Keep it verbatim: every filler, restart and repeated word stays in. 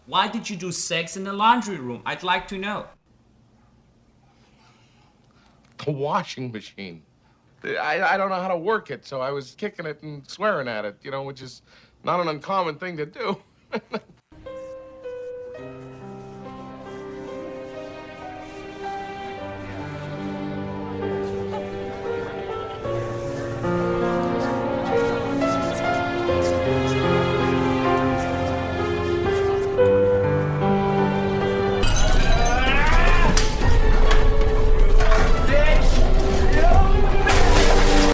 Why did you do sex in the laundry room? I'd like to know. The washing machine. I, I don't know how to work it, so I was kicking it and swearing at it, you know, which is not an uncommon thing to do.